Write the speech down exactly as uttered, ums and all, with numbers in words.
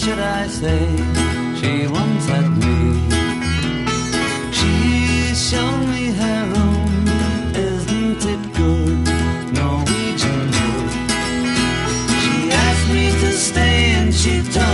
should I say? She once had me. She's shown me her room. Isn't it good? Norwegian wood. She asked me to stay and she told